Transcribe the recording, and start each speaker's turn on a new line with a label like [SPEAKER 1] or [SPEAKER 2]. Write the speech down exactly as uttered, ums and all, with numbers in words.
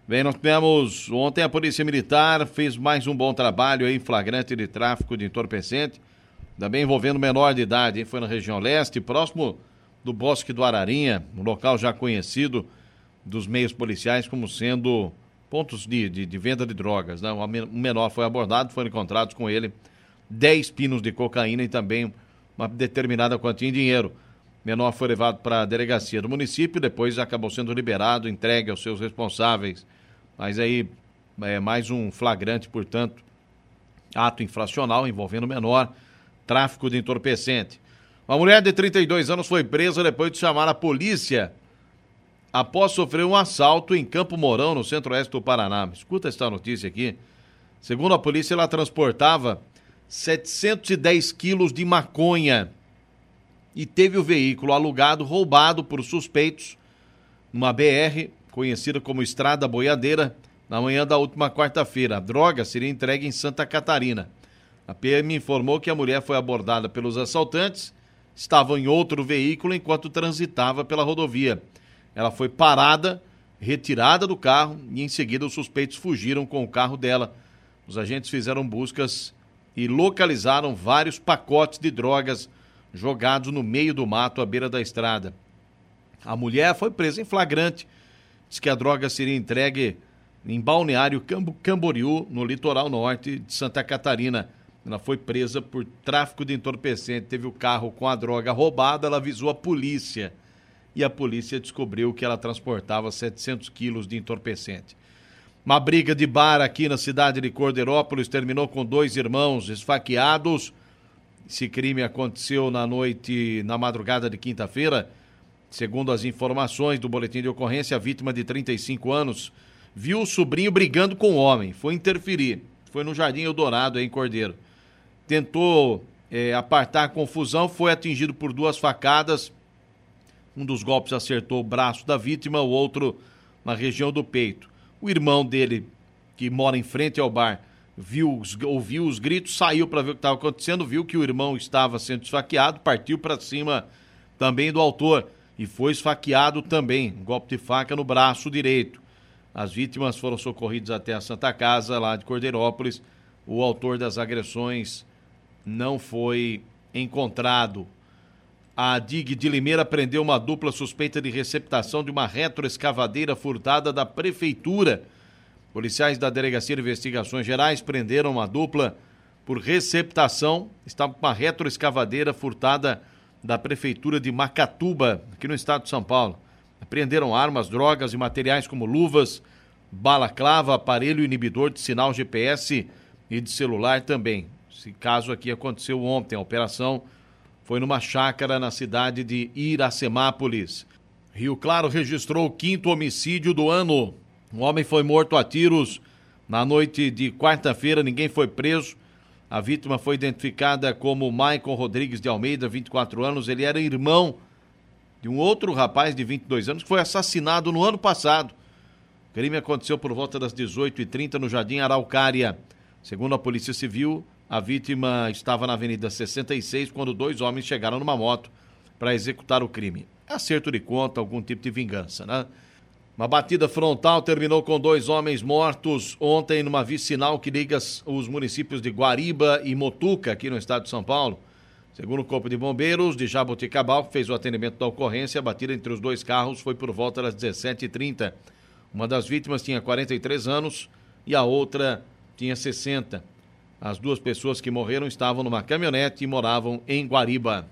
[SPEAKER 1] Bem, nós tivemos ontem a Polícia Militar fez mais um bom trabalho aí, em flagrante de tráfico de entorpecente, também envolvendo menor de idade, hein? Foi na região leste, próximo do Bosque do Ararinha, um local já conhecido dos meios policiais como sendo pontos de, de, de venda de drogas, né? Um menor foi abordado, foram encontrados com ele dez pinos de cocaína e também uma determinada quantia em dinheiro. O menor foi levado para a delegacia do município, depois acabou sendo liberado, entregue aos seus responsáveis. Mas aí é mais um flagrante, portanto, ato infracional envolvendo menor, tráfico de entorpecente. Uma mulher de trinta e dois anos foi presa depois de chamar a polícia após sofrer um assalto em Campo Mourão, no centro-oeste do Paraná. Escuta essa notícia aqui. Segundo a polícia, ela transportava setecentos e dez quilos de maconha e teve o veículo alugado, roubado por suspeitos, numa B R, conhecida como Estrada Boiadeira, na manhã da última quarta-feira. A droga seria entregue em Santa Catarina. A P M informou que a mulher foi abordada pelos assaltantes, estava em outro veículo enquanto transitava pela rodovia. Ela foi parada, retirada do carro e em seguida os suspeitos fugiram com o carro dela. Os agentes fizeram buscas e localizaram vários pacotes de drogas jogados no meio do mato à beira da estrada. A mulher foi presa em flagrante. Diz que a droga seria entregue em Balneário Camboriú, no litoral norte de Santa Catarina. Ela foi presa por tráfico de entorpecente, teve o carro com a droga roubada, ela avisou a polícia. E a polícia descobriu que ela transportava setecentos quilos de entorpecente. Uma briga de bar aqui na cidade de Cordeirópolis terminou com dois irmãos esfaqueados. Esse crime aconteceu na noite, na madrugada de quinta-feira. Segundo as informações do boletim de ocorrência, a vítima de trinta e cinco anos viu o sobrinho brigando com o homem, foi interferir. Foi no Jardim Eldorado, em Cordeiro. Tentou é, apartar a confusão, foi atingido por duas facadas. Um dos golpes acertou o braço da vítima, o outro na região do peito. O irmão dele, que mora em frente ao bar, viu, ouviu os gritos, saiu para ver o que estava acontecendo, viu que o irmão estava sendo esfaqueado, partiu para cima também do autor e foi esfaqueado também, um golpe de faca no braço direito. As vítimas foram socorridas até a Santa Casa, lá de Cordeirópolis. O autor das agressões não foi encontrado. A D I G de Limeira prendeu uma dupla suspeita de receptação de uma retroescavadeira furtada da prefeitura. Policiais da Delegacia de Investigações Gerais prenderam uma dupla por receptação. Estava com uma retroescavadeira furtada da prefeitura de Macatuba, aqui no estado de São Paulo. Apreenderam armas, drogas e materiais como luvas, balaclava, aparelho inibidor de sinal G P S e de celular também. Esse caso aqui aconteceu ontem, a operação foi numa chácara na cidade de Iracemápolis. Rio Claro registrou o quinto homicídio do ano. Um homem foi morto a tiros na noite de quarta-feira, ninguém foi preso. A vítima foi identificada como Maicon Rodrigues de Almeida, vinte e quatro anos. Ele era irmão de um outro rapaz de vinte e dois anos que foi assassinado no ano passado. O crime aconteceu por volta das dezoito e trinta no Jardim Araucária. Segundo a Polícia Civil, a vítima estava na Avenida sessenta e seis quando dois homens chegaram numa moto para executar o crime. Acerto de conta, algum tipo de vingança, né? Uma batida frontal terminou com dois homens mortos ontem numa vicinal que liga os municípios de Guariba e Motuca, aqui no estado de São Paulo. Segundo o Corpo de Bombeiros de Jaboticabal, que fez o atendimento da ocorrência, a batida entre os dois carros foi por volta das dezessete e trinta. Uma das vítimas tinha quarenta e três anos e a outra tinha sessenta. As duas pessoas que morreram estavam numa caminhonete e moravam em Guariba.